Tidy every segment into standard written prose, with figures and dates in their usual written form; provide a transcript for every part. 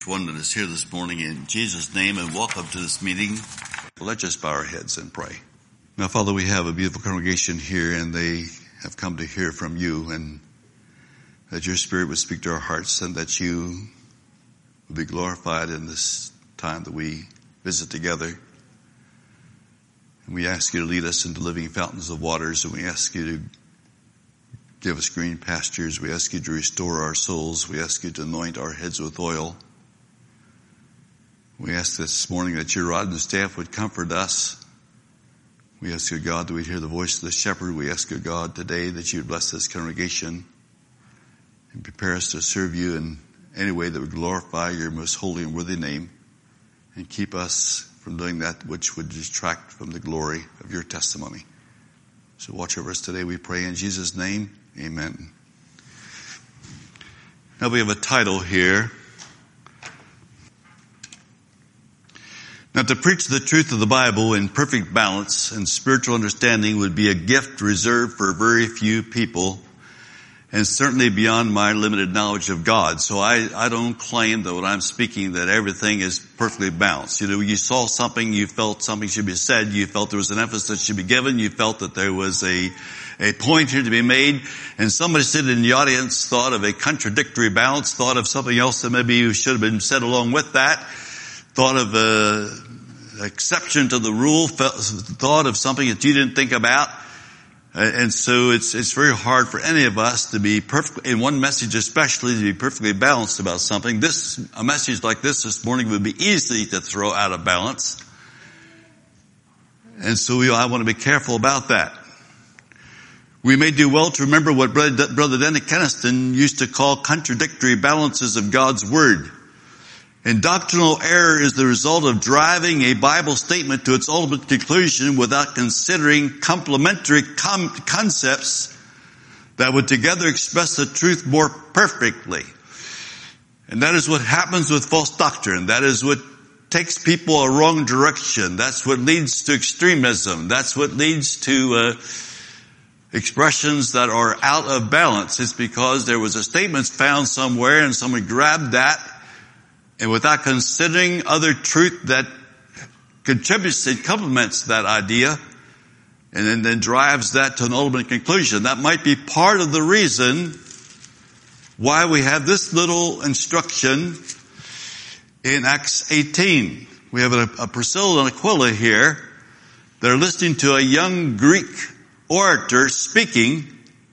One that is here this morning in Jesus' name, and welcome to this meeting. Let's just bow our heads and pray. Now, Father, we have a beautiful congregation here, and they have come to hear from you, and that your Spirit would speak to our hearts, and that you would be glorified in this time that we visit together. And we ask you to lead us into living fountains of waters, and we ask you to give us green pastures. We ask you to restore our souls. We ask you to anoint our heads with oil. We ask this morning that your rod and staff would comfort us. We ask you, God, that we'd hear the voice of the shepherd. We ask you, God, today that you would bless this congregation and prepare us to serve you in any way that would glorify your most holy and worthy name, and keep us from doing that which would distract from the glory of your testimony. So watch over us today, we pray in Jesus' name. Amen. Now we have a title here. Now, to preach the truth of the Bible in perfect balance and spiritual understanding would be a gift reserved for very few people, and certainly beyond my limited knowledge of God. So I don't claim that when I'm speaking that everything is perfectly balanced. You know, you saw something, you felt something should be said, you felt there was an emphasis that should be given, you felt that there was a point here to be made, and somebody sitting in the audience thought of a contradictory balance, thought of something else that maybe should have been said along with that, thought of a exception to the rule, thought of something that you didn't think about. And so it's very hard for any of us to be perfect, in one message especially, to be perfectly balanced about something. A message like this morning would be easy to throw out of balance. And so I want to be careful about that. We may do well to remember what Brother Denny Keniston used to call contradictory balances of God's Word. And doctrinal error is the result of driving a Bible statement to its ultimate conclusion without considering complementary concepts that would together express the truth more perfectly. And that is what happens with false doctrine. That is what takes people a wrong direction. That's what leads to extremism. That's what leads to expressions that are out of balance. It's because there was a statement found somewhere and someone grabbed that, and without considering other truth that contributes and complements that idea, and then drives that to an ultimate conclusion. That might be part of the reason why we have this little instruction in Acts 18. We have a Priscilla and Aquila here. They're listening to a young Greek orator speaking,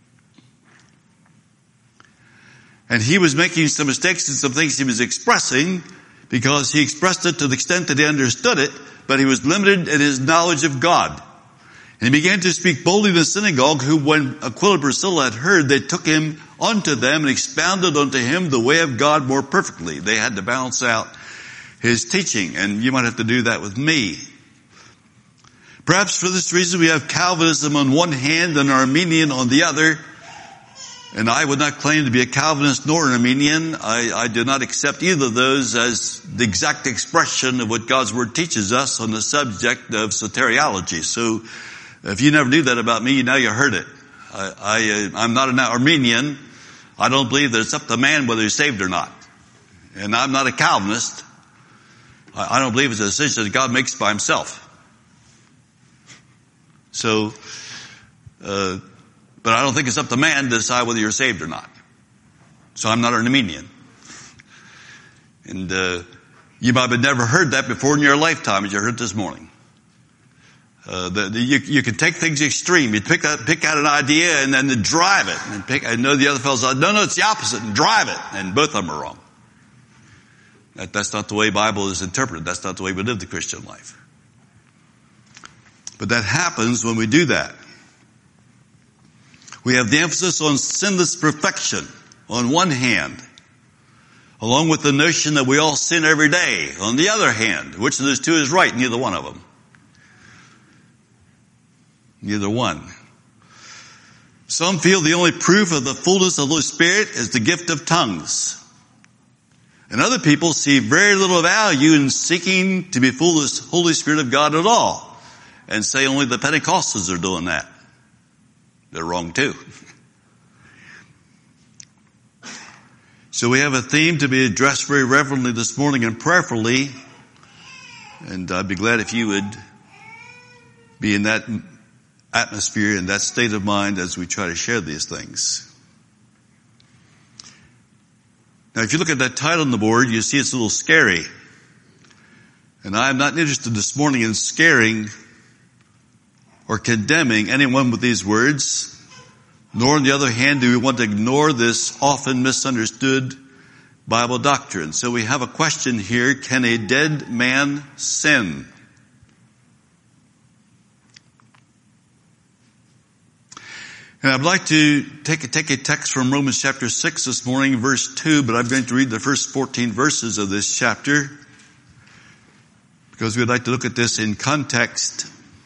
and he was making some mistakes in some things he was expressing, because he expressed it to the extent that he understood it, but he was limited in his knowledge of God. And he began to speak boldly in the synagogue, who, when Aquila and Priscilla had heard, they took him unto them and expounded unto him the way of God more perfectly. They had to balance out his teaching, and you might have to do that with me. Perhaps for this reason we have Calvinism on one hand and Arminian on the other. And I would not claim to be a Calvinist nor an Arminian. I do not accept either of those as the exact expression of what God's Word teaches us on the subject of soteriology. So if you never knew that about me, now you heard it. I'm not an Arminian. I don't believe that it's up to man whether he's saved or not. And I'm not a Calvinist. I don't believe it's a decision that God makes by himself. So, but I don't think it's up to man to decide whether you're saved or not. So I'm not an Arminian. And you might have never heard that before in your lifetime, as you heard this morning. You can take things extreme. You pick out an idea and then drive it. I know the other fellow said, no, it's the opposite, and drive it. And both of them are wrong. That's not the way the Bible is interpreted. That's not the way we live the Christian life. But that happens when we do that. We have the emphasis on sinless perfection on one hand, along with the notion that we all sin every day on the other hand. Which of those two is right? Neither one of them. Neither one. Some feel the only proof of the fullness of the Holy Spirit is the gift of tongues. And other people see very little value in seeking to be full of the Holy Spirit of God at all, and say only the Pentecostals are doing that. They're wrong too. So we have a theme to be addressed very reverently this morning and prayerfully. And I'd be glad if you would be in that atmosphere and that state of mind as we try to share these things. Now, if you look at that title on the board, you see it's a little scary. And I'm not interested this morning in scaring or condemning anyone with these words, nor on the other hand do we want to ignore this often misunderstood Bible doctrine. So we have a question here: can a dead man sin? And I'd like to take a text from Romans chapter 6 this morning, verse 2, but I'm going to read the first 14 verses of this chapter because we'd like to look at this in context.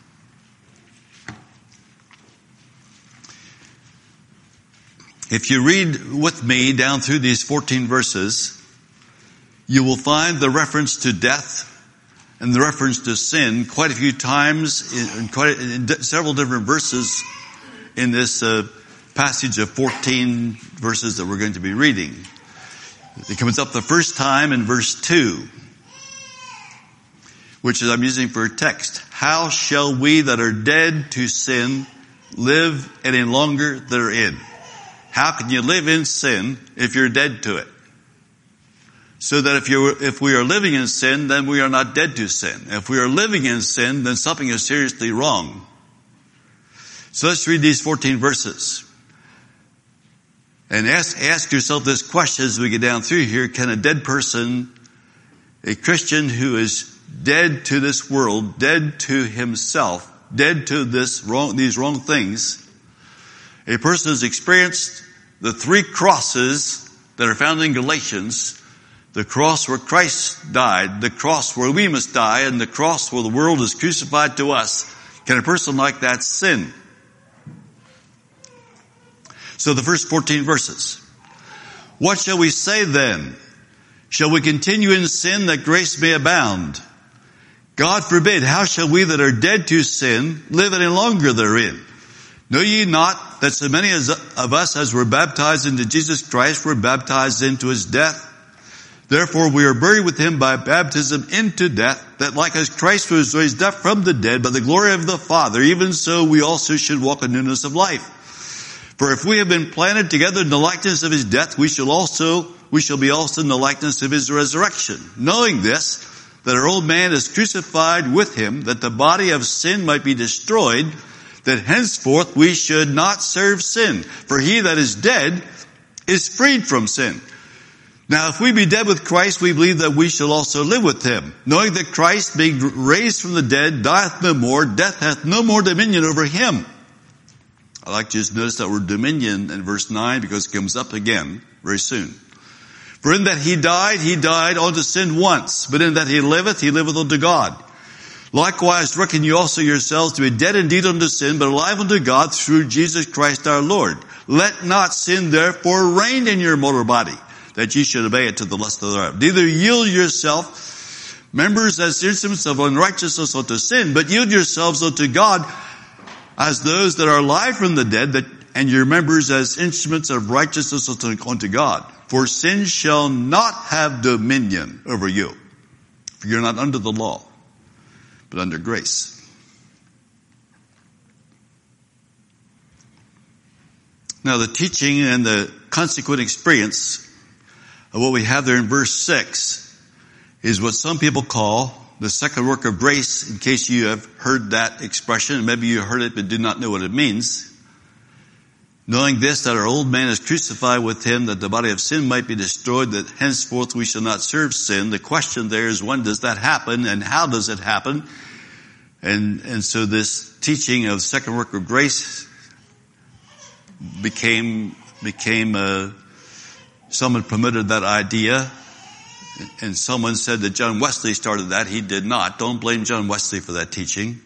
If you read with me down through these 14 verses, you will find the reference to death and the reference to sin quite a few times in several different verses in this passage of 14 verses that we're going to be reading. It comes up the first time in verse 2, which is I'm using for a text. How shall we that are dead to sin live any longer therein? How can you live in sin if you're dead to it? So that if we are living in sin, then we are not dead to sin. If we are living in sin, then something is seriously wrong. So let's read these 14 verses. And ask yourself this question as we get down through here. Can a dead person, a Christian who is dead to this world, dead to himself, dead to these wrong things, a person who's experienced the three crosses that are found in Galatians, the cross where Christ died, the cross where we must die, and the cross where the world is crucified to us, can a person like that sin? So the first 14 verses. What shall we say then? Shall we continue in sin that grace may abound? God forbid. How shall we that are dead to sin live any longer therein? Know ye not that so many of us as were baptized into Jesus Christ were baptized into his death? Therefore we are buried with him by baptism into death, that like as Christ was raised up from the dead by the glory of the Father, even so we also should walk in newness of life. For if we have been planted together in the likeness of his death, we shall be also in the likeness of his resurrection. Knowing this, that our old man is crucified with him, that the body of sin might be destroyed, that henceforth we should not serve sin. For he that is dead is freed from sin. Now if we be dead with Christ, we believe that we shall also live with him, knowing that Christ, being raised from the dead, dieth no more, death hath no more dominion over him. I like to just notice that word dominion in verse 9 because it comes up again very soon. For in that he died unto sin once, but in that he liveth unto God. Likewise reckon you also yourselves to be dead indeed unto sin, but alive unto God through Jesus Christ our Lord. Let not sin therefore reign in your mortal body, that ye should obey it to the lust thereof. Neither yield yourself members as instruments of unrighteousness unto sin, but yield yourselves unto God as those that are alive from the dead, and your members as instruments of righteousness unto God. For sin shall not have dominion over you, for you're not under the law, but under grace. Now the teaching and the consequent experience of what we have there in verse 6 is what some people call the second work of grace, in case you have heard that expression. Maybe you heard it but do not know what it means. Knowing this, that our old man is crucified with him, that the body of sin might be destroyed, that henceforth we shall not serve sin. The question there is, when does that happen and how does it happen? And so this teaching of second work of grace became someone promoted that idea. And someone said that John Wesley started that. He did not. Don't blame John Wesley for that teaching.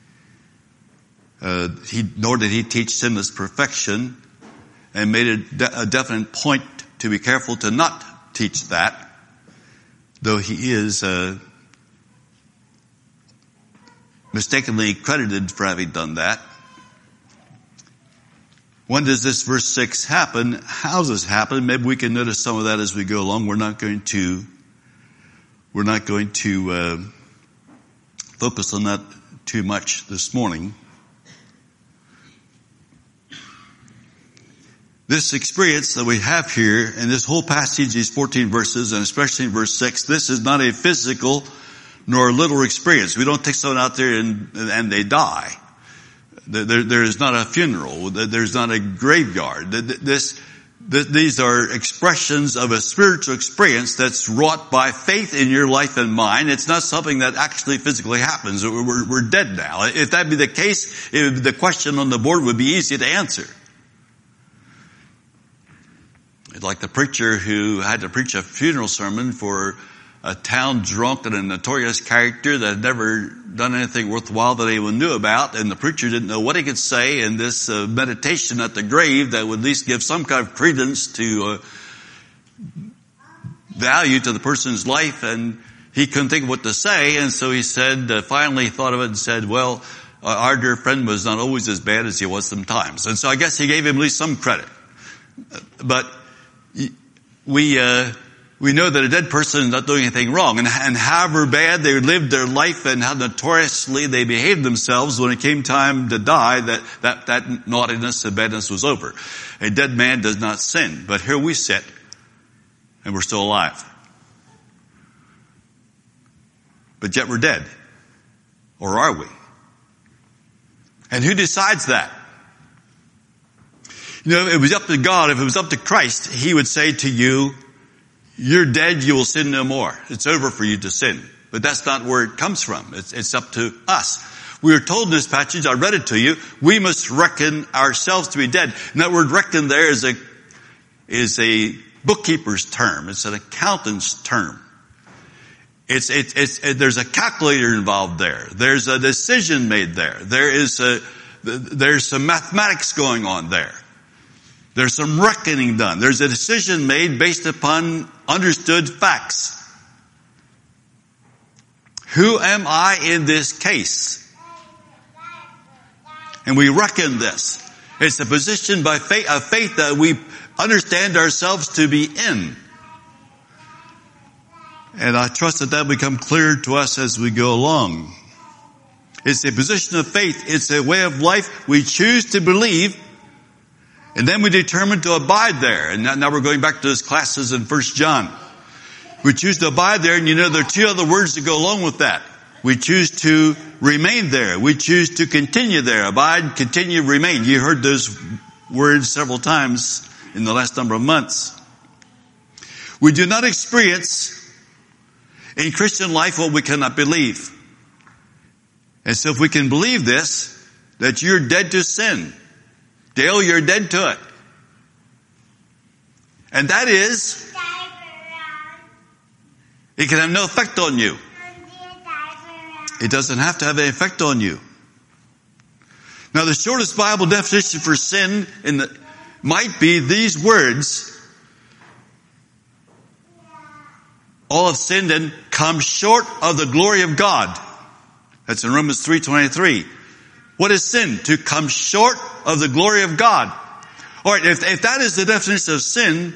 Nor did he teach sinless perfection, and made a definite point to be careful to not teach that, though he is mistakenly credited for having done that. When does this verse 6 happen? How does this happen? Maybe we can notice some of that as we go along. We're not going to focus on that too much this morning. This experience that we have here in this whole passage, these 14 verses, and especially in verse 6, this is not a physical nor a literal experience. We don't take someone out there and they die. There is not a funeral. There's not a graveyard. These are expressions of a spiritual experience that's wrought by faith in your life and mine. It's not something that actually physically happens. We're dead now. If that be the case, the question on the board would be easy to answer. It's like the preacher who had to preach a funeral sermon for a town drunk and a notorious character that had never done anything worthwhile that anyone knew about, and the preacher didn't know what he could say in this meditation at the grave that would at least give some kind of credence to value to the person's life, and he couldn't think of what to say, and so he said, finally thought of it and said, well, our dear friend was not always as bad as he was sometimes. And so I guess he gave him at least some credit. But we know that a dead person is not doing anything wrong. And however bad they lived their life and how notoriously they behaved themselves, when it came time to die, that naughtiness and badness was over. A dead man does not sin. But here we sit, and we're still alive. But yet we're dead. Or are we? And who decides that? You know, if it was up to God, if it was up to Christ, He would say to you, you're dead, you will sin no more. It's over for you to sin. But that's not where it comes from. It's up to us. We are told in this passage, I read it to you, we must reckon ourselves to be dead. And that word reckon there is a bookkeeper's term. It's an accountant's term. There's a calculator involved there. There's a decision made there. There's some mathematics going on there. There's some reckoning done. There's a decision made based upon understood facts. Who am I in this case? And we reckon this. It's a position by faith, of faith that we understand ourselves to be in. And I trust that will become clear to us as we go along. It's a position of faith. It's a way of life we choose to believe. And then we determine to abide there. And now we're going back to those classes in 1 John. We choose to abide there, and you know there are two other words that go along with that. We choose to remain there. We choose to continue there. Abide, continue, remain. You heard those words several times in the last number of months. We do not experience in Christian life what we cannot believe. And so if we can believe this, that you're dead to sin, Dale, you're dead to it. And that is, it can have no effect on you. It doesn't have to have any effect on you. Now the shortest Bible definition for sin might be these words. All have sinned and come short of the glory of God. That's in Romans 3:23. What is sin? To come short of the glory of God. All right, if that is the definition of sin,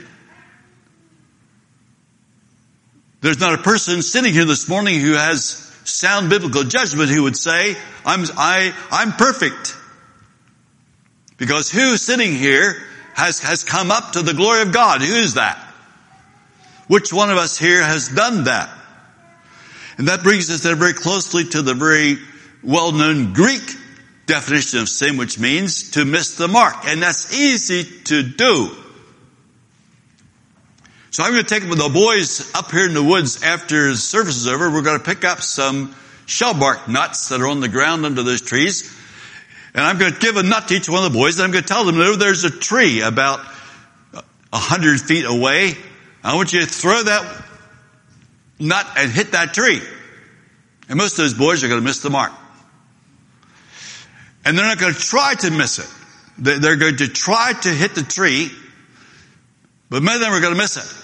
there's not a person sitting here this morning who has sound biblical judgment who would say, I'm perfect. Because who sitting here has come up to the glory of God? Who is that? Which one of us here has done that? And that brings us then very closely to the very well-known Greek definition of sin, which means to miss the mark. And that's easy to do. So I'm going to take the boys up here in the woods after the service is over. We're going to pick up some shellbark nuts that are on the ground under those trees. And I'm going to give a nut to each one of the boys. And I'm going to tell them, there's a tree about 100 feet away. I want you to throw that nut and hit that tree. And most of those boys are going to miss the mark. And they're not going to try to miss it. They're going to try to hit the tree, but many of them are going to miss it.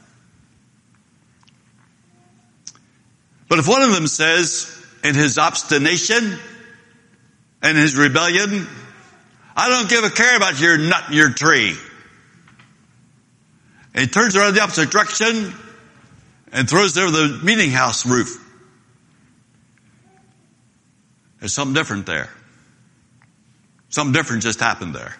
But if one of them says, in his obstination and his rebellion, I don't give a care about your nut and your tree. And he turns around the opposite direction and throws it over the meeting house roof. There's something different there. Something different just happened there.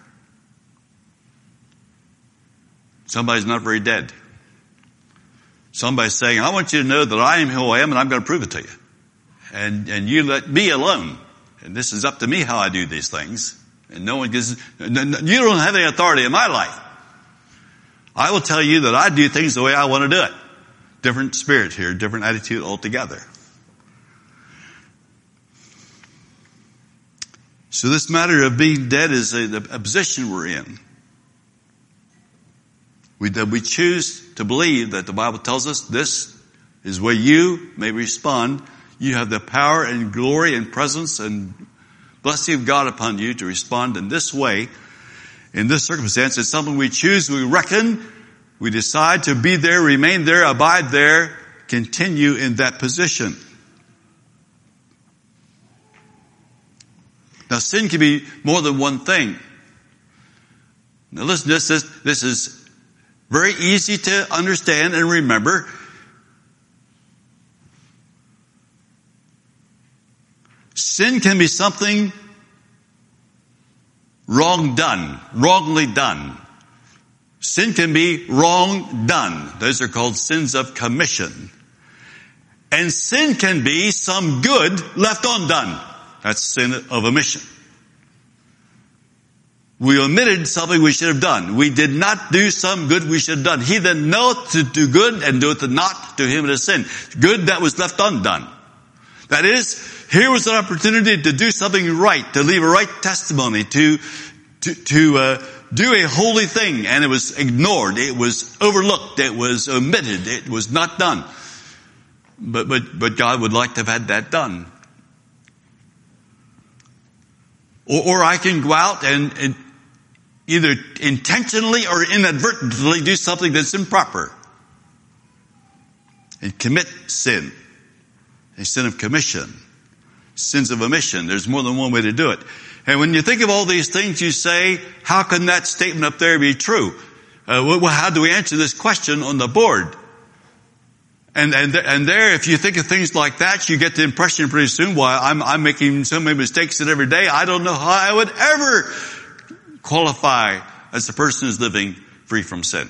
Somebody's not very dead. Somebody's saying, I want you to know that I am who I am and I'm going to prove it to you. And you let me alone. And this is up to me how I do these things. And no one gives, you don't have any authority in my life. I will tell you that I do things the way I want to do it. Different spirit here, different attitude altogether. So this matter of being dead is a position we're in. We choose to believe that the Bible tells us this is where you may respond. You have the power and glory and presence and blessing of God upon you to respond in this way, in this circumstance. It's something we choose, we reckon, we decide to be there, remain there, abide there, continue in that position. Now sin can be more than one thing. Now listen to this. This is very easy to understand and remember. Sin can be something wrong done, wrongly done. Sin can be wrong done. Those are called sins of commission. And sin can be some good left undone. That's sin of omission. We omitted something we should have done. We did not do some good we should have done. He that knoweth to do good and doeth it not, to him it is sin. Good that was left undone. That is, here was an opportunity to do something right, to leave a right testimony, to do a holy thing, and it was ignored, it was overlooked, it was omitted, it was not done. But God would like to have had that done. Or I can go out and either intentionally or inadvertently do something that's improper and commit sin. A sin of commission. Sins of omission. There's more than one way to do it. And when you think of all these things, you say, how can that statement up there be true? How do we answer this question on the board? And there, if you think of things like that, you get the impression pretty soon, well, I'm making so many mistakes in every day, I don't know how I would ever qualify as a person who's living free from sin.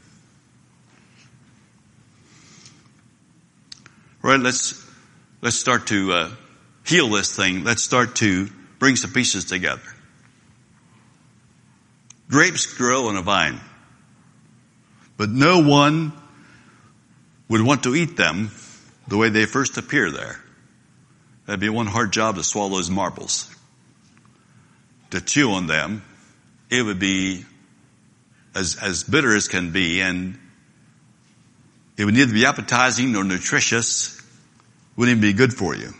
Right, let's start to heal this thing. Let's start to bring some pieces together. Grapes grow on a vine, but no one would want to eat them the way they first appear there. That'd be one hard job to swallow those marbles. To chew on them, it would be as bitter as can be, and it would neither be appetizing nor nutritious. Wouldn't even be good for you.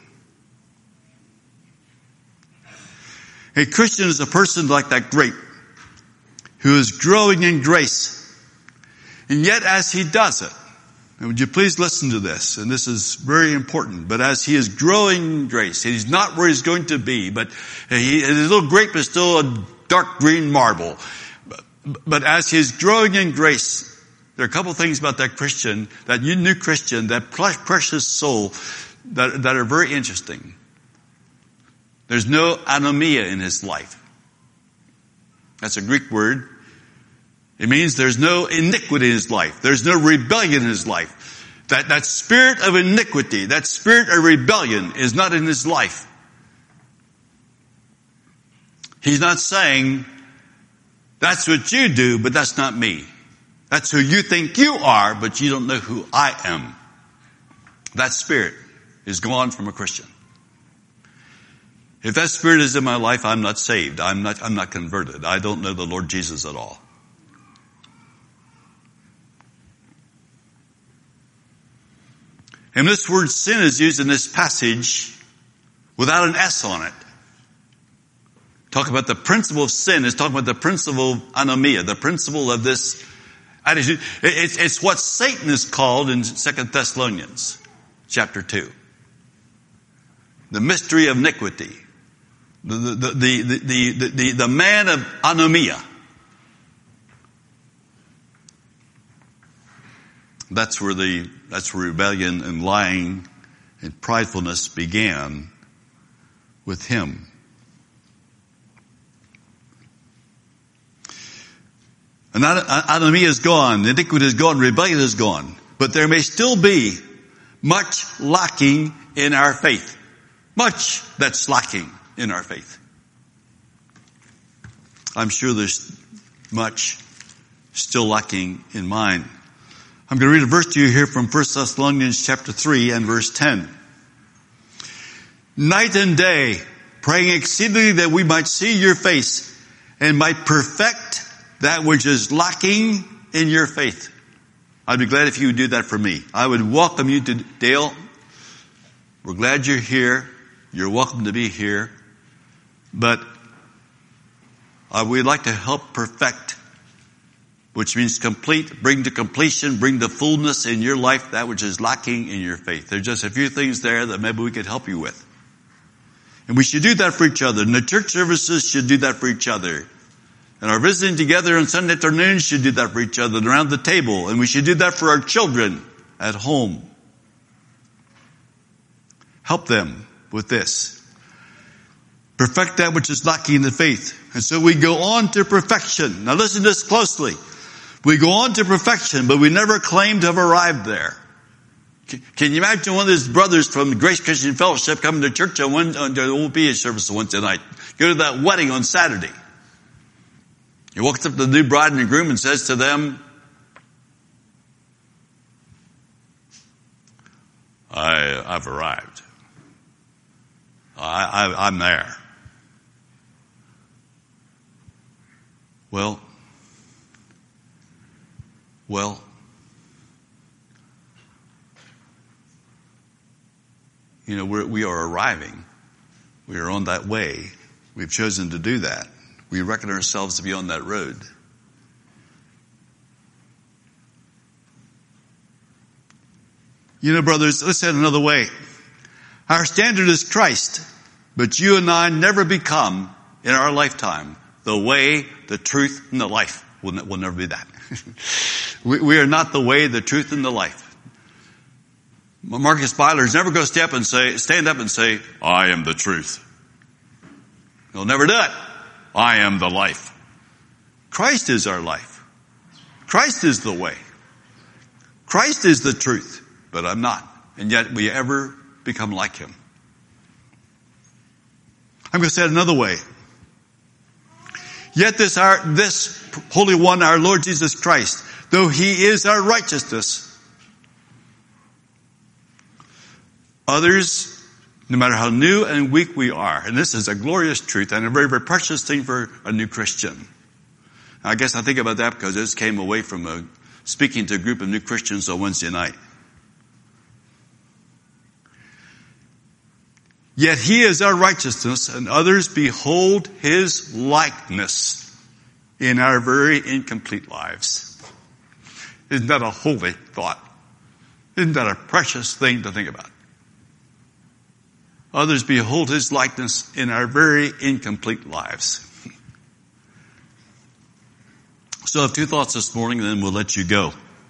A Christian is a person like that grape who is growing in grace. And yet as he does it, and would you please listen to this, and this is very important, but as he is growing in grace, he's not where he's going to be, but his little grape is still a dark green marble. But as he's growing in grace, there are a couple of things about that Christian, that new Christian, that precious soul, that are very interesting. There's no anomia in his life. That's a Greek word. It means there's no iniquity in his life. There's no rebellion in his life. That spirit of iniquity, that spirit of rebellion is not in his life. He's not saying, that's what you do, but that's not me. That's who you think you are, but you don't know who I am. That spirit is gone from a Christian. If that spirit is in my life, I'm not saved. I'm not converted. I don't know the Lord Jesus at all. And this word sin is used in this passage without an S on it. Talk about the principle of sin is talking about the principle of anomia, the principle of this attitude. It's what Satan is called in 2 Thessalonians chapter 2. The mystery of iniquity. the man of anomia. That's where rebellion and lying and pridefulness began with him. And anomia is gone, iniquity is gone, rebellion is gone. But there may still be much lacking in our faith. Much that's lacking in our faith. I'm sure there's much still lacking in mine. I'm going to read a verse to you here from 1 Thessalonians chapter 3 and verse 10. Night and day, praying exceedingly that we might see your face and might perfect that which is lacking in your faith. I'd be glad if you would do that for me. I would welcome you to Dale. We're glad you're here. You're welcome to be here. But we'd like to help perfect, which means complete, bring to completion, bring to fullness in your life that which is lacking in your faith. There's just a few things there that maybe we could help you with. And we should do that for each other. And the church services should do that for each other. And our visiting together on Sunday afternoons should do that for each other and around the table. And we should do that for our children at home. Help them with this. Perfect that which is lacking in the faith. And so we go on to perfection. Now listen to this closely. We go on to perfection, but we never claim to have arrived there. Can you imagine one of those brothers from the Grace Christian Fellowship coming to church on there won't be a service on Wednesday night. Go to that wedding on Saturday. He walks up to the new bride and groom and says to them, I've arrived. I'm there. Well, you know, we are arriving. We are on that way. We've chosen to do that. We reckon ourselves to be on that road. You know, brothers, let's say it another way. Our standard is Christ, but you and I never become, in our lifetime, the way, the truth, and the life. We'll never be that. We are not the way, the truth, and the life. Marcus Byler's never going to stand up and say, I am the truth. He'll never do it. I am the life. Christ is our life. Christ is the way. Christ is the truth, but I'm not. And yet we ever become like him. I'm going to say it another way. Yet this Holy One, our Lord Jesus Christ, though he is our righteousness, others, no matter how new and weak we are, and this is a glorious truth and a very, very precious thing for a new Christian. I guess I think about that because I just came away from speaking to a group of new Christians on Wednesday night. Yet he is our righteousness, and others behold his likeness in our very incomplete lives. Isn't that a holy thought? Isn't that a precious thing to think about? Others behold his likeness in our very incomplete lives. So I have two thoughts this morning, and then we'll let you go.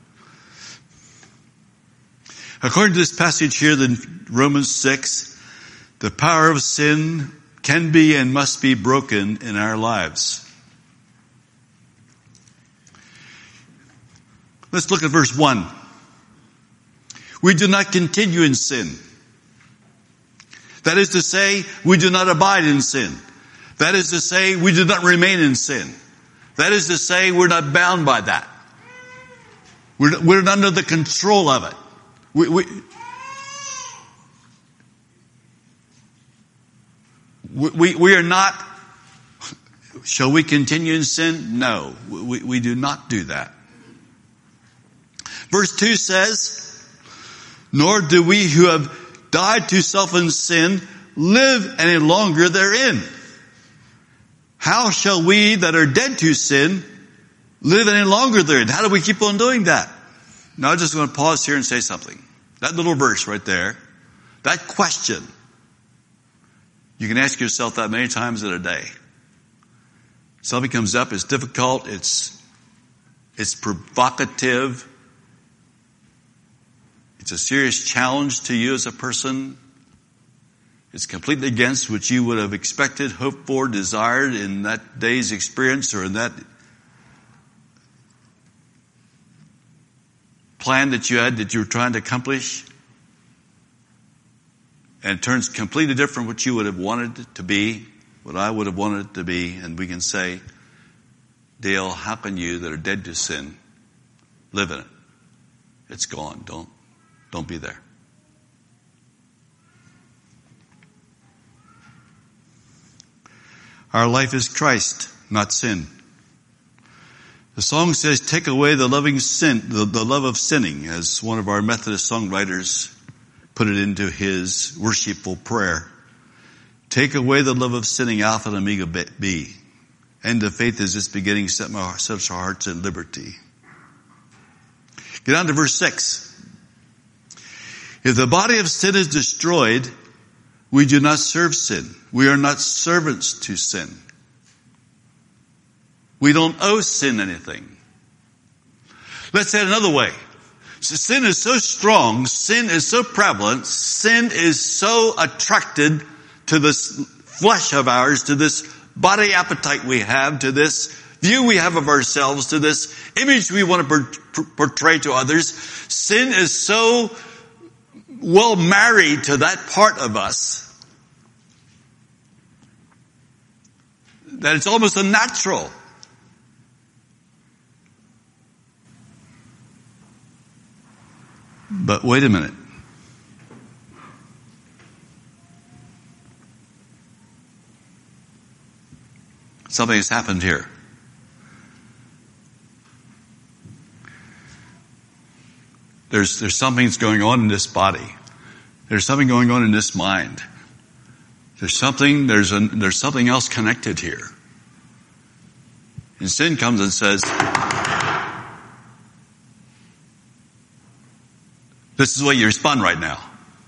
According to this passage here in Romans 6, the power of sin can be and must be broken in our lives. Let's look at verse 1. We do not continue in sin. That is to say, we do not abide in sin. That is to say, we do not remain in sin. That is to say, we're not bound by that. We're not under the control of it. We are not, shall we continue in sin? No, we do not do that. Verse 2 says, nor do we who have died to self and sin live any longer therein. How shall we that are dead to sin live any longer therein? How do we keep on doing that? Now I'm just going to pause here and say something. That little verse right there, that question, You can ask yourself that many times in a day. Something comes up, it's difficult, it's provocative, it's a serious challenge to you as a person. It's completely against what you would have expected, hoped for, desired in that day's experience or in that plan that you had that you were trying to accomplish. And it turns completely different what you would have wanted it to be, what I would have wanted it to be. And we can say, Dale, how can you that are dead to sin live in it? It's gone. Don't be there. Our life is Christ, not sin. The song says, take away the loving sin, the love of sinning, as one of our Methodist songwriters put it into his worshipful prayer. Take away the love of sinning, Alpha and Omega be. End of faith is its beginning, set our hearts in liberty. Get on to verse 6. If the body of sin is destroyed, we do not serve sin. We are not servants to sin. We don't owe sin anything. Let's say it another way. Sin is so strong, sin is so prevalent, sin is so attracted to this flesh of ours, to this body appetite we have, to this view we have of ourselves, to this image we want to portray to others. Sin is so well married to that part of us that it's almost unnatural. But wait a minute. Something has happened here. There's something that's going on in this body. There's something going on in this mind. There's something else connected here. And sin comes and says, this is the way you respond right now.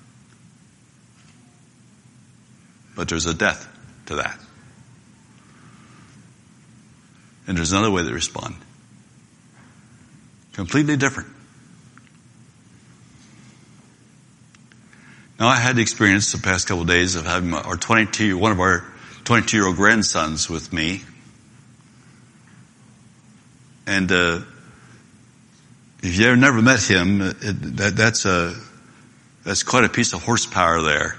But there's a death to that. And there's another way to respond. Completely different. Now, I had the experience the past couple of days of having one of our 22-year-old grandsons with me. And if you've ever never met him, that's quite a piece of horsepower there.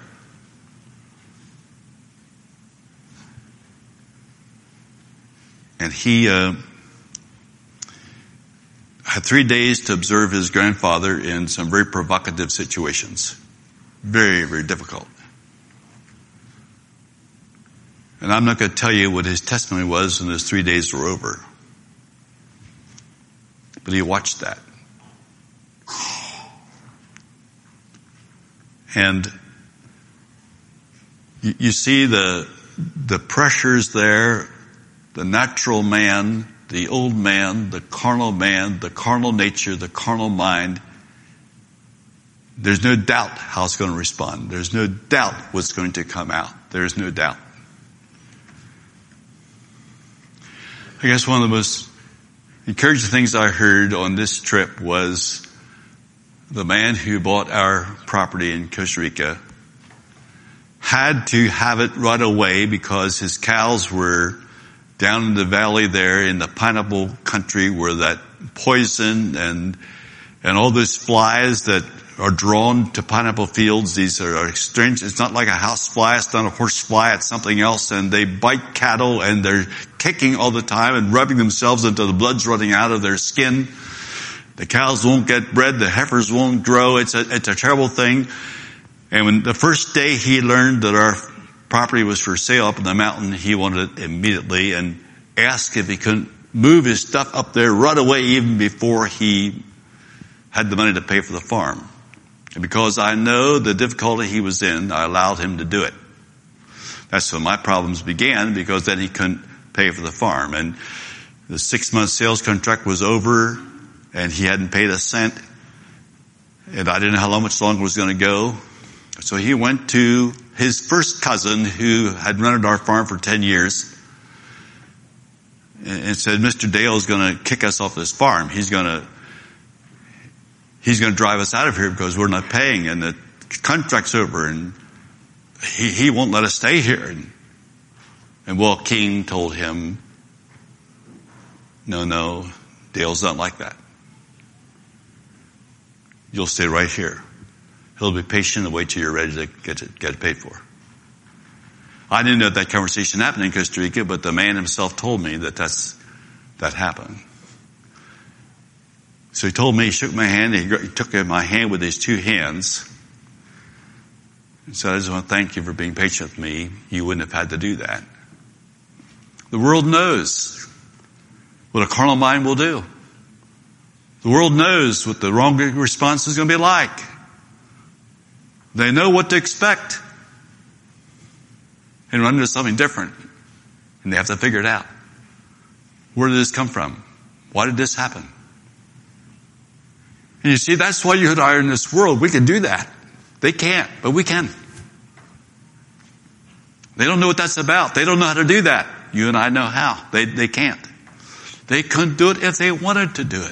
And he had 3 days to observe his grandfather in some very provocative situations. Very, very difficult. And I'm not going to tell you what his testimony was when those 3 days were over. But he watched that. And you see the pressures there, the natural man, the old man, the carnal nature, the carnal mind. There's no doubt how it's going to respond. There's no doubt what's going to come out. There's no doubt. I guess one of the most encouraging things I heard on this trip was the man who bought our property in Costa Rica had to have it right away because his cows were down in the valley there in the pineapple country where that poison and all those flies that are drawn to pineapple fields. These are strange. It's not like a house fly. It's not a horse fly. It's something else. And they bite cattle and they're kicking all the time and rubbing themselves until the blood's running out of their skin. The cows won't get bred. The heifers won't grow. It's a terrible thing. And when the first day he learned that our property was for sale up in the mountain, he wanted it immediately and asked if he couldn't move his stuff up there right away even before he had the money to pay for the farm. And because I know the difficulty he was in, I allowed him to do it. That's when my problems began, because then he couldn't pay for the farm. And the 6-month sales contract was over, and he hadn't paid a cent. And I didn't know how much longer it was going to go. So he went to his first cousin who had rented our farm for 10 years and said, Mr. Dale is going to kick us off this farm. He's going to drive us out of here because we're not paying and the contract's over and he won't let us stay here. And Will King told him, no, Dale's not like that. You'll stay right here. He'll be patient and wait till you're ready to get it paid for. I didn't know that conversation happened in Costa Rica, but the man himself told me that happened. So he told me, he shook my hand, he took my hand with his two hands and said, I just want to thank you for being patient with me. You wouldn't have had to do that. The world knows what a carnal mind will do. The world knows what the wrong response is going to be like. They know what to expect and run into something different. And they have to figure it out. Where did this come from? Why did this happen? And you see, that's why you and I are in this world. We can do that. They can't, but we can. They don't know what that's about. They don't know how to do that. You and I know how. They can't. They couldn't do it if they wanted to do it.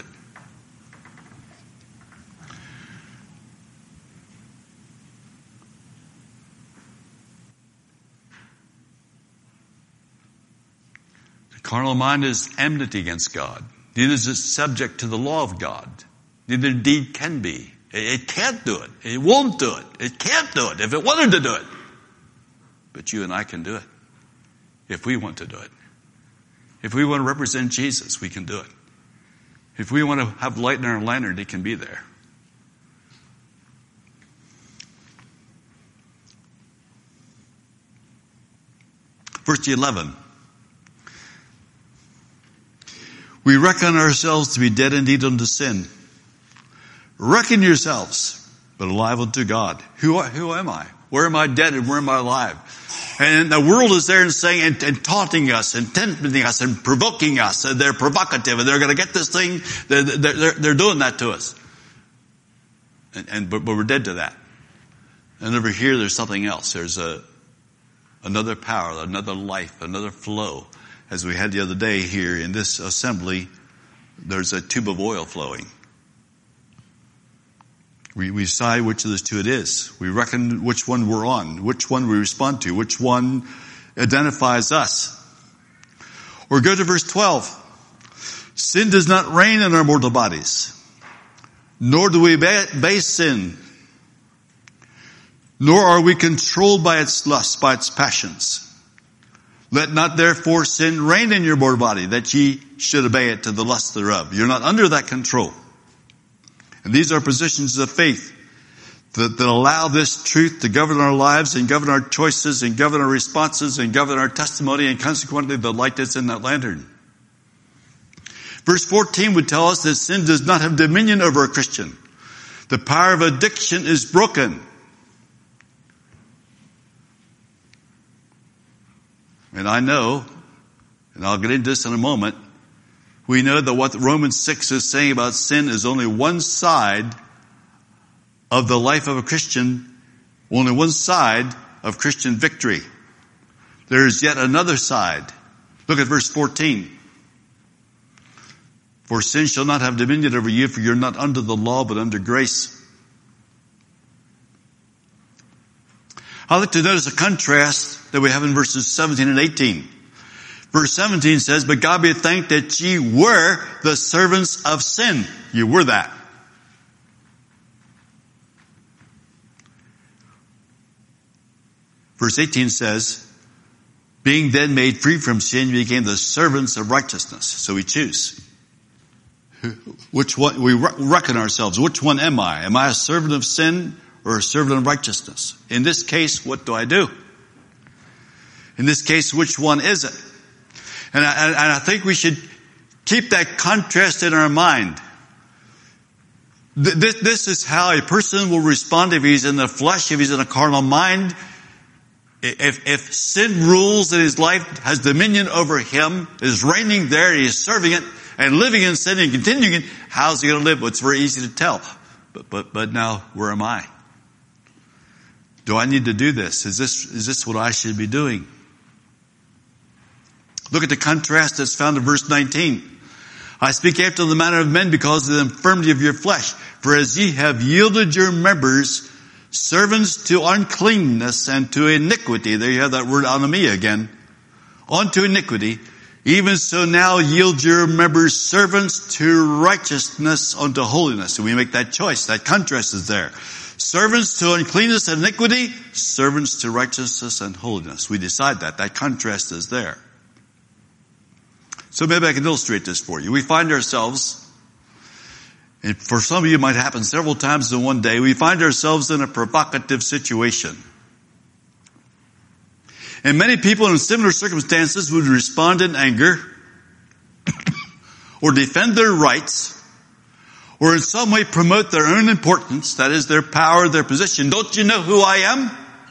Carnal mind is enmity against God. Neither is it subject to the law of God. Neither indeed can be. It can't do it. It won't do it. It can't do it if it wanted to do it. But you and I can do it if we want to do it. If we want to represent Jesus, we can do it. If we want to have light in our lantern, it can be there. Verse 11. We reckon ourselves to be dead indeed unto sin. Reckon yourselves, but alive unto God. Who am I? Where am I dead and where am I alive? And the world is there and saying and taunting us and tempting us and provoking us. And they're provocative and they're going to get this thing. They're doing that to us. But we're dead to that. And over here there's something else. There's another power, another life, another flow. As we had the other day here in this assembly, there's a tube of oil flowing. We decide which of those two it is. We reckon which one we're on, which one we respond to, which one identifies us. Or go to verse 12. Sin does not reign in our mortal bodies, nor do we obey sin, nor are we controlled by its lusts, by its passions. Let not therefore sin reign in your mortal body, that ye should obey it to the lust thereof. You're not under that control. And these are positions of faith that allow this truth to govern our lives and govern our choices and govern our responses and govern our testimony and consequently the light that's in that lantern. Verse 14 would tell us that sin does not have dominion over a Christian. The power of addiction is broken. And I know, and I'll get into this in a moment, we know that what Romans 6 is saying about sin is only one side of the life of a Christian, only one side of Christian victory. There is yet another side. Look at verse 14. For sin shall not have dominion over you, for you're not under the law, but under grace. I'd like to notice a contrast that we have in verses 17 and 18. Verse 17 says, but God be thanked that ye were the servants of sin. You were that. Verse 18 says, being then made free from sin, you became the servants of righteousness. So we choose. Which one, we reckon ourselves. Which one am I? Am I a servant of sin or a servant of righteousness? In this case, what do I do? In this case, which one is it? And I think we should keep that contrast in our mind. This is how a person will respond if he's in the flesh, if he's in a carnal mind. If sin rules in his life, has dominion over him, is reigning there, he is serving it, and living in sin and continuing it, how's he going to live? Well, it's very easy to tell. But now, where am I? Do I need to do this? Is this what I should be doing? Look at the contrast that's found in verse 19. I speak after the manner of men because of the infirmity of your flesh. For as ye have yielded your members servants to uncleanness and to iniquity. There you have that word anomia again. Unto iniquity. Even so now yield your members servants to righteousness unto holiness. And we make that choice. That contrast is there. Servants to uncleanness and iniquity. Servants to righteousness and holiness. We decide that. That contrast is there. So maybe I can illustrate this for you. We find ourselves, and for some of you it might happen several times in one day, we find ourselves in a provocative situation. And many people in similar circumstances would respond in anger or defend their rights or in some way promote their own importance, that is their power, their position. Don't you know who I am?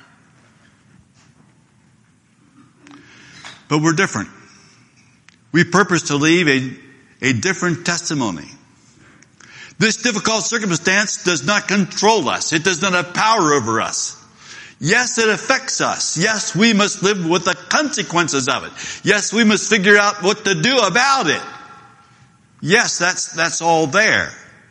But we're different. We purpose to leave a different testimony. This difficult circumstance does not control us. It does not have power over us. Yes, it affects us. Yes, we must live with the consequences of it. Yes, we must figure out what to do about it. Yes, that's all there.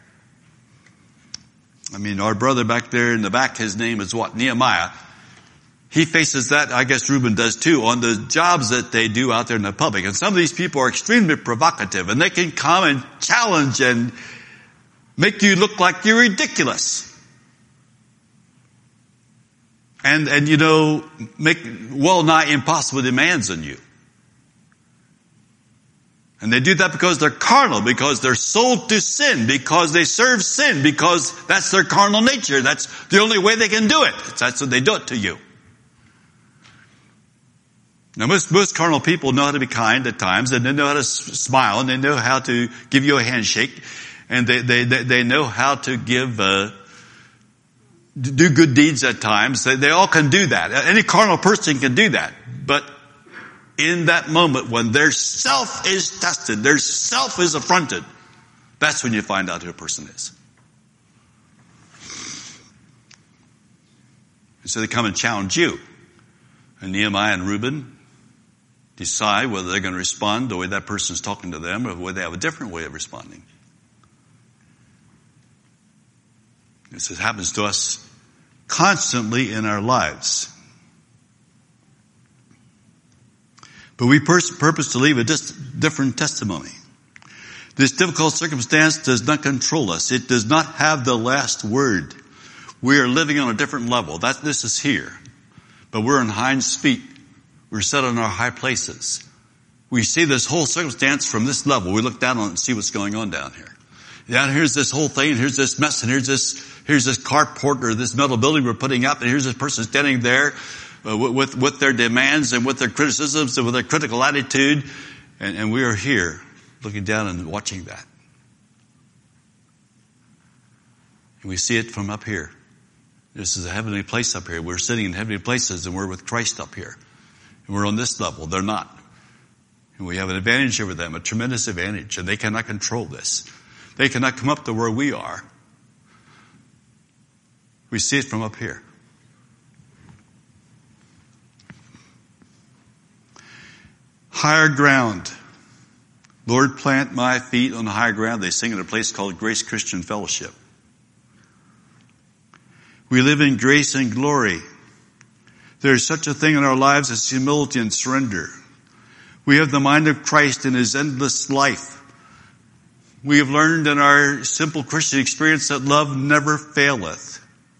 I mean, our brother back there in the back, his name is what? Nehemiah. He faces that, I guess Reuben does too, on the jobs that they do out there in the public. And some of these people are extremely provocative, and they can come and challenge and make you look like you're ridiculous. And make well nigh impossible demands on you. And they do that because they're carnal, because they're sold to sin, because they serve sin, because that's their carnal nature. That's the only way they can do it. That's what they do it to you. Now most carnal people know how to be kind at times, and they know how to smile, and they know how to give you a handshake, and they know how to do good deeds at times. They all can do that. Any carnal person can do that. But in that moment when their self is tested, their self is affronted, that's when you find out who a person is. And so they come and challenge you. And Nehemiah and Reuben decide whether they're going to respond the way that person's talking to them or whether they have a different way of responding. This happens to us constantly in our lives. But we purpose to leave a different testimony. This difficult circumstance does not control us. It does not have the last word. We are living on a different level. This is here. But we're in hinds feet. We're set on our high places. We see this whole circumstance from this level. We look down on it and see what's going on down here. Down here's this whole thing, and here's this mess, and here's this carport or this metal building we're putting up, and here's this person standing there with their demands and with their criticisms and with their critical attitude, and we are here looking down and watching that. And we see it from up here. This is a heavenly place up here. We're sitting in heavenly places, and we're with Christ up here. And we're on this level. They're not. And we have an advantage over them, a tremendous advantage, and they cannot control this. They cannot come up to where we are. We see it from up here. Higher ground. Lord, plant my feet on the higher ground. They sing in a place called Grace Christian Fellowship. We live in grace and glory. There is such a thing in our lives as humility and surrender. We have the mind of Christ in His endless life. We have learned in our simple Christian experience that love never faileth.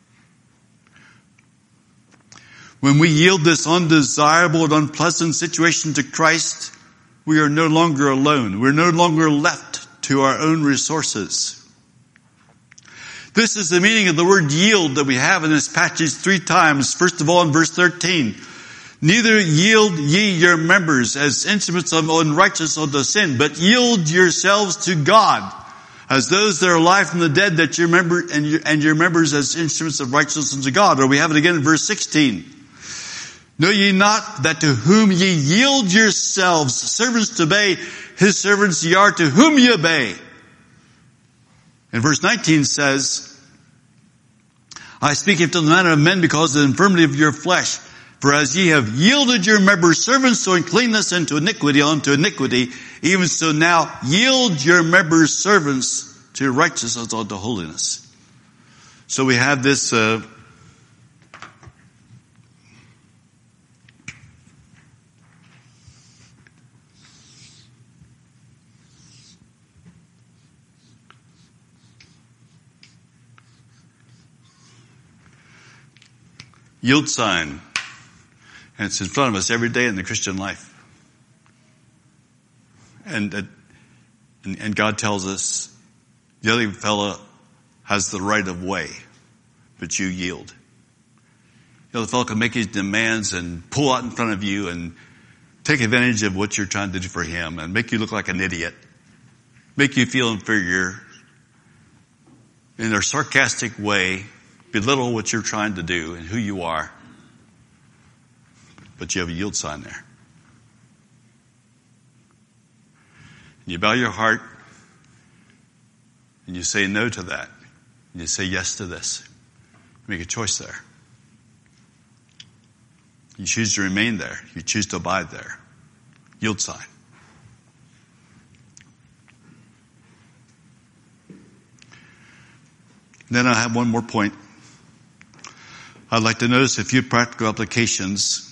When we yield this undesirable and unpleasant situation to Christ, we are no longer alone. We're no longer left to our own resources. This is the meaning of the word yield that we have in this passage 3 times. First of all, in verse 13. Neither yield ye your members as instruments of unrighteousness unto sin, but yield yourselves to God as those that are alive from the dead, that your member and your members as instruments of righteousness unto God. Or we have it again in verse 16. Know ye not that to whom ye yield yourselves servants to obey, His servants ye are to whom ye obey. And verse 19 says, I speak to the manner of men because of the infirmity of your flesh. For as ye have yielded your members servants to uncleanness and to iniquity unto iniquity, even so now yield your members servants to righteousness unto holiness. So we have this yield sign. And it's in front of us every day in the Christian life. And God tells us, the other fellow has the right of way, but you yield. The other fellow can make his demands and pull out in front of you and take advantage of what you're trying to do for him and make you look like an idiot, make you feel inferior, in their sarcastic way, belittle what you're trying to do and who you are. But you have a yield sign there. And you bow your heart and you say no to that. And you say yes to this. You make a choice there. You choose to remain there. You choose to abide there. Yield sign. Then I have one more point. I'd like to notice a few practical applications.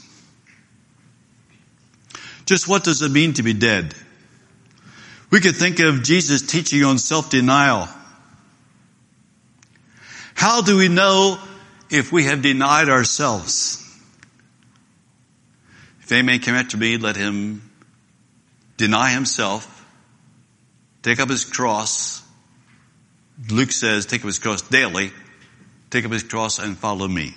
Just what does it mean to be dead? We could think of Jesus teaching on self-denial. How do we know if we have denied ourselves? If any man come after me, let him deny himself, take up his cross. Luke says, take up his cross daily, take up his cross and follow me.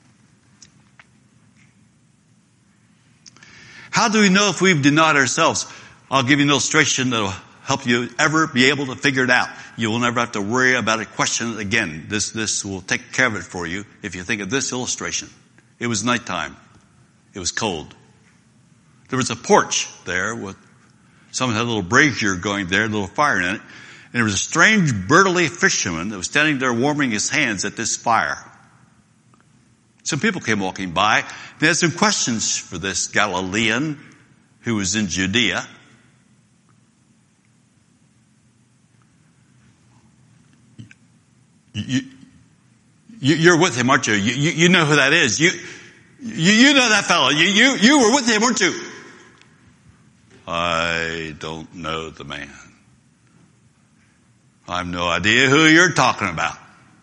How do we know if we've denied ourselves? I'll give you an illustration that will help you ever be able to figure it out. You will never have to worry about it, question it again. This will take care of it for you if you think of this illustration. It was nighttime. It was cold. There was a porch there with someone had a little brazier going there, a little fire in it. And there was a strange burly fisherman that was standing there warming his hands at this fire. Some people came walking by. They had some questions for this Galilean who was in Judea. You're with him, aren't you? You know who that is. You know that fellow. You were with him, weren't you? I don't know the man. I have no idea who you're talking about.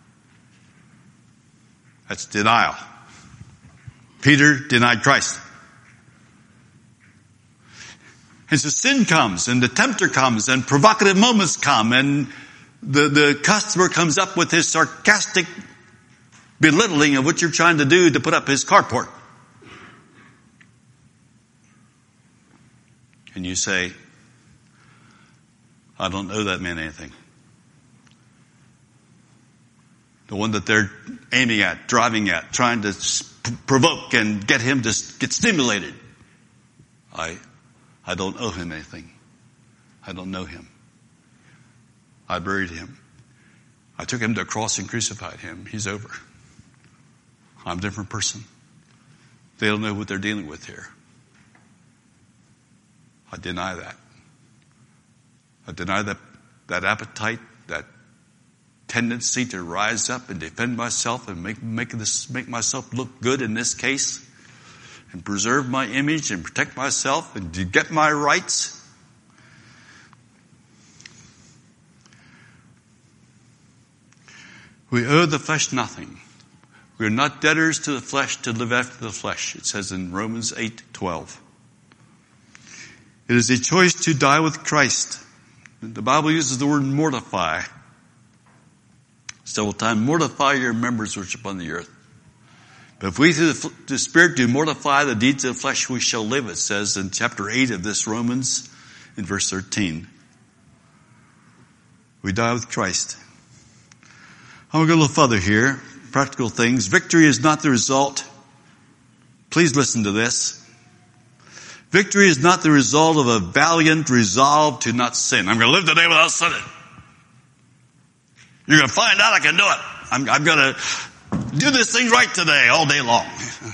That's denial. Peter denied Christ. And so sin comes, and the tempter comes, and provocative moments come, and the customer comes up with his sarcastic belittling of what you're trying to do to put up his carport. And you say, I don't owe that man anything. The one that they're aiming at, driving at, trying to provoke and get him to get stimulated. I don't owe him anything. I don't know him. I buried him. I took him to a cross and crucified him. He's over. I'm a different person. They don't know what they're dealing with here. I deny that. I deny that appetite, that tendency to rise up and defend myself and make myself look good in this case, and preserve my image and protect myself and to get my rights. We owe the flesh nothing. We are not debtors to the flesh to live after the flesh. It says in Romans 8:12. It is a choice to die with Christ. The Bible uses the word mortify several times. Mortify your members which are upon the earth. But if we through the Spirit do mortify the deeds of the flesh, we shall live, it says in chapter 8 of this Romans in verse 13. We die with Christ. I'm going to go a little further here. Practical things. Victory is not the result. Please listen to this. Victory is not the result of a valiant resolve to not sin. I'm going to live today without sinning. You're going to find out I can do it. I'm going to do this thing right today all day long.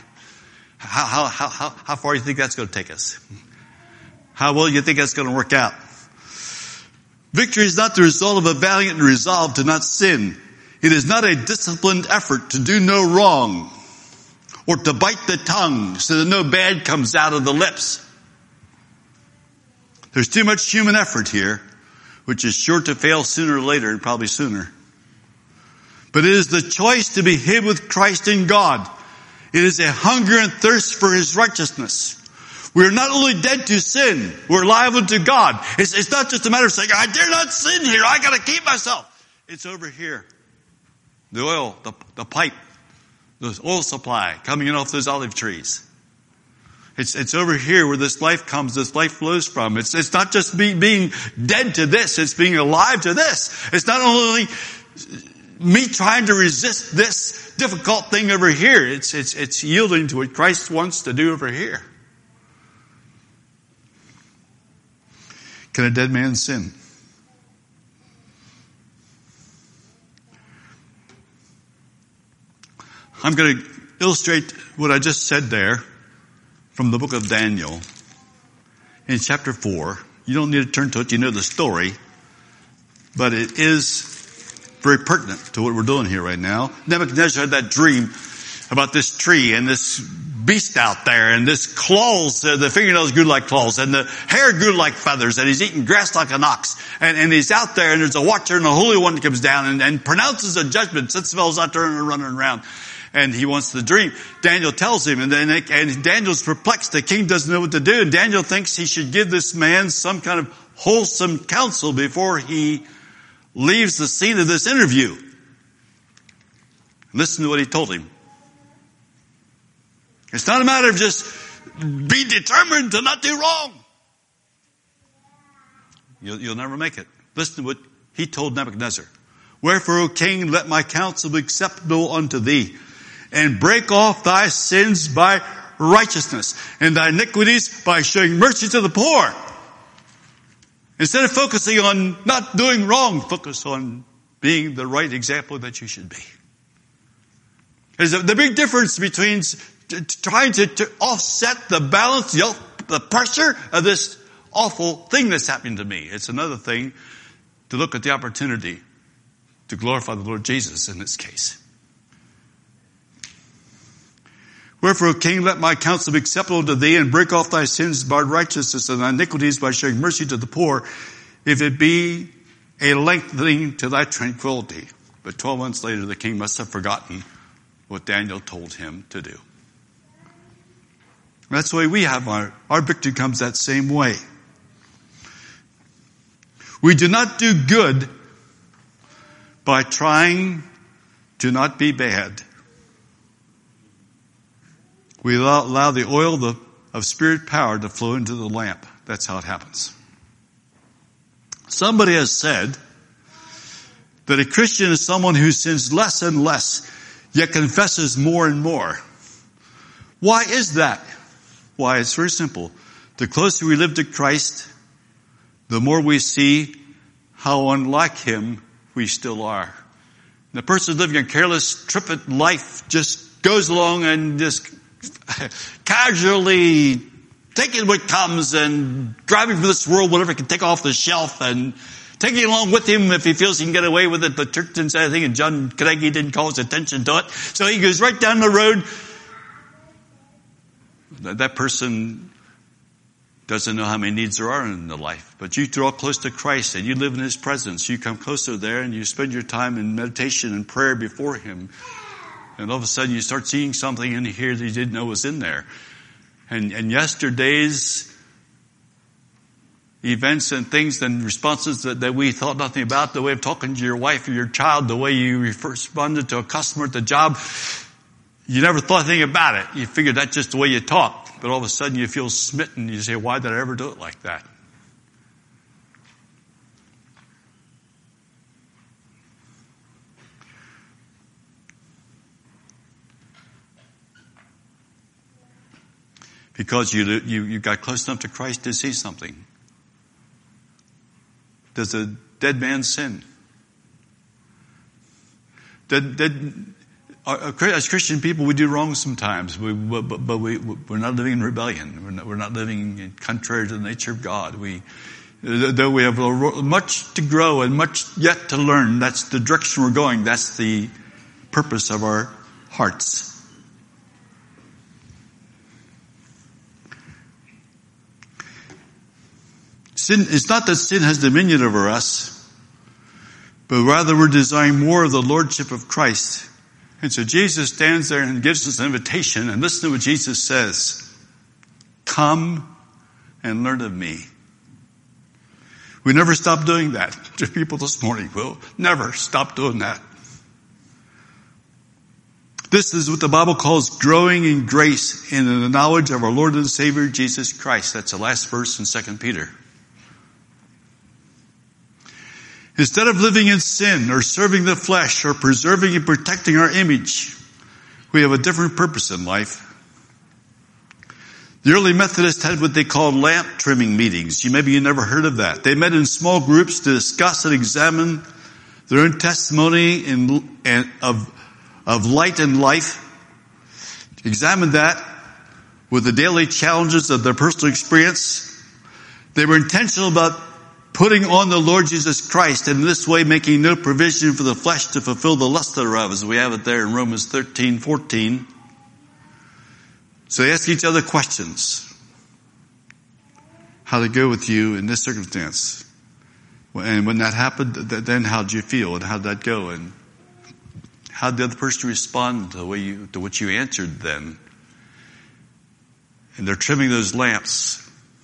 How far do you think that's going to take us? How well do you think that's going to work out? Victory is not the result of a valiant resolve to not sin. It is not a disciplined effort to do no wrong or to bite the tongue so that no bad comes out of the lips. There's too much human effort here, which is sure to fail sooner or later, and probably sooner. But it is the choice to be hid with Christ in God. It is a hunger and thirst for His righteousness. We are not only dead to sin, we're alive unto God. It's not just a matter of saying, I dare not sin here, I gotta keep myself. It's over here. The oil, the pipe, the oil supply coming in off those olive trees. It's over here where this life comes, this life flows from. It's not just being dead to this, it's being alive to this. It's not only me trying to resist this difficult thing over here. It's yielding to what Christ wants to do over here. Can a dead man sin? I'm going to illustrate what I just said there from the book of Daniel in chapter 4. You don't need to turn to it. You know the story. But it is very pertinent to what we're doing here right now. Nebuchadnezzar had that dream about this tree and this beast out there and this claws, the fingernails grew like claws and the hair grew like feathers and he's eating grass like an ox. And he's out there and there's a watcher and a holy one that comes down and pronounces a judgment. Sets the fellows out there and running around. And he wants the dream. Daniel tells him, and Daniel's perplexed. The king doesn't know what to do, and Daniel thinks he should give this man some kind of wholesome counsel before he leaves the scene of this interview. Listen to what he told him. It's not a matter of just be determined to not do wrong. You'll never make it. Listen to what he told Nebuchadnezzar. Wherefore, O king, let my counsel be acceptable unto thee, and break off thy sins by righteousness, and thy iniquities by showing mercy to the poor. Instead of focusing on not doing wrong, focus on being the right example that you should be. There's the big difference between trying to offset the balance, the pressure of this awful thing that's happening to me. It's another thing to look at the opportunity to glorify the Lord Jesus in this case. Wherefore, O king, let my counsel be acceptable to thee, and break off thy sins by righteousness and thy iniquities by showing mercy to the poor, if it be a lengthening to thy tranquility. But 12 months later, the king must have forgotten what Daniel told him to do. That's the way we have our victory comes that same way. We do not do good by trying to not be bad. We allow the oil of spirit power to flow into the lamp. That's how it happens. Somebody has said that a Christian is someone who sins less and less, yet confesses more and more. Why is that? Why, it's very simple. The closer we live to Christ, the more we see how unlike Him we still are. The person living a careless, trippant life just goes along and just casually taking what comes and driving for this world, whatever can take off the shelf and taking it along with him if he feels he can get away with it. The church didn't say anything and John Carnegie didn't call his attention to it. So he goes right down the road. That person doesn't know how many needs there are in the life. But you draw close to Christ and you live in His presence. You come closer there and you spend your time in meditation and prayer before Him. And all of a sudden you start seeing something in here that you didn't know was in there. And yesterday's events and things and responses that we thought nothing about, the way of talking to your wife or your child, the way you responded to a customer at the job, you never thought anything about it. You figured that's just the way you talk. But all of a sudden you feel smitten. You say, why did I ever do it like that? Because you got close enough to Christ to see something. Does a dead man sin? as Christian people, we do wrong sometimes, but we're not living in rebellion. We're not living contrary to the nature of God. Though we have much to grow and much yet to learn, that's the direction we're going. That's the purpose of our hearts. Sin, it's not that sin has dominion over us, but rather we're desiring more of the lordship of Christ. And so Jesus stands there and gives us an invitation, and listen to what Jesus says. Come and learn of me. We never stop doing that to people this morning. We'll never stop doing that. This is what the Bible calls growing in grace and in the knowledge of our Lord and Savior Jesus Christ. That's the last verse in 2 Peter. Instead of living in sin or serving the flesh or preserving and protecting our image, we have a different purpose in life. The early Methodists had what they called lamp trimming meetings. Maybe you never heard of that. They met in small groups to discuss and examine their own testimony of light and life. Examine that with the daily challenges of their personal experience. They were intentional about putting on the Lord Jesus Christ, and in this way making no provision for the flesh to fulfill the lust thereof, as we have it there in Romans 13:14. So they ask each other questions. How to go with you in this circumstance? And when that happened, then how did you feel, and how did that go? And how did the other person respond to what you answered then? And they're trimming those lamps.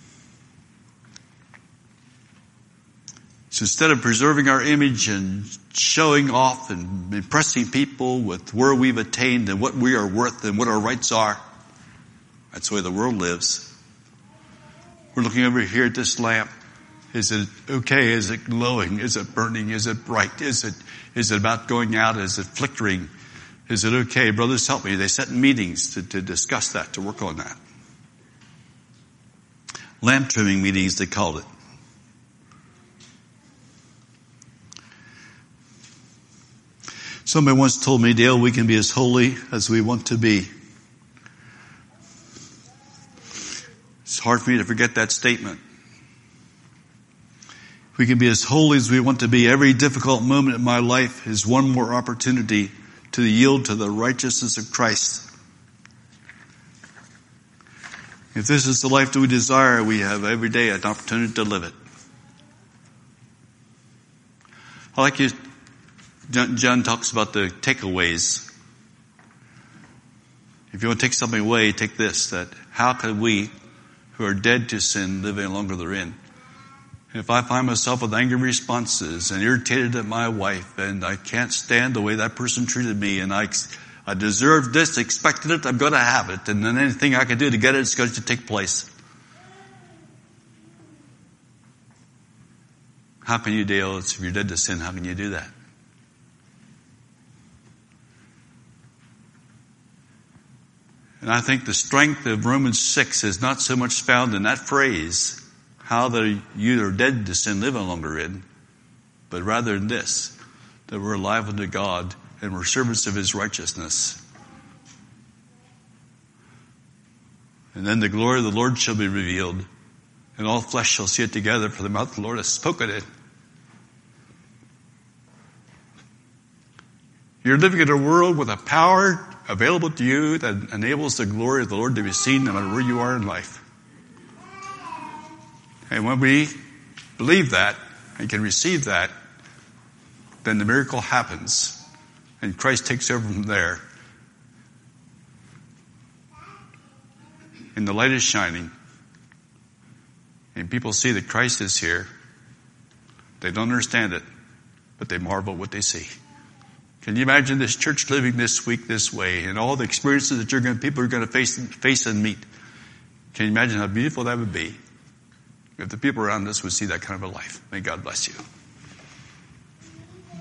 So instead of preserving our image and showing off and impressing people with where we've attained and what we are worth and what our rights are, that's the way the world lives. We're looking over here at this lamp. Is it okay? Is it glowing? Is it burning? Is it bright? Is it about going out? Is it flickering? Is it okay? Brothers, help me. They set meetings to discuss that, to work on that. Lamp trimming meetings, they called it. Somebody once told me, Dale, we can be as holy as we want to be. It's hard for me to forget that statement. We can be as holy as we want to be. Every difficult moment in my life is one more opportunity to yield to the righteousness of Christ. If this is the life that we desire, we have every day an opportunity to live it. I like you. John talks about the takeaways. If you want to take something away, take this, that how can we who are dead to sin live any longer therein? If I find myself with angry responses and irritated at my wife and I can't stand the way that person treated me and I deserved this, expected it, I'm going to have it, and then anything I can do to get it is going to take place. How can you, Dale, if you're dead to sin, how can you do that? And I think the strength of Romans 6 is not so much found in that phrase, how that you are dead to sin, live no longer in, but rather in this, that we're alive unto God and we're servants of His righteousness. And then the glory of the Lord shall be revealed, and all flesh shall see it together, for the mouth of the Lord has spoken it. You're living in a world with a power available to you that enables the glory of the Lord to be seen no matter where you are in life. And when we believe that and can receive that, then the miracle happens and Christ takes over from there. And the light is shining and people see that Christ is here. They don't understand it, but they marvel at what they see. Can you imagine this church living this week this way and all the experiences that people are going to face and meet? Can you imagine how beautiful that would be if the people around us would see that kind of a life? May God bless you.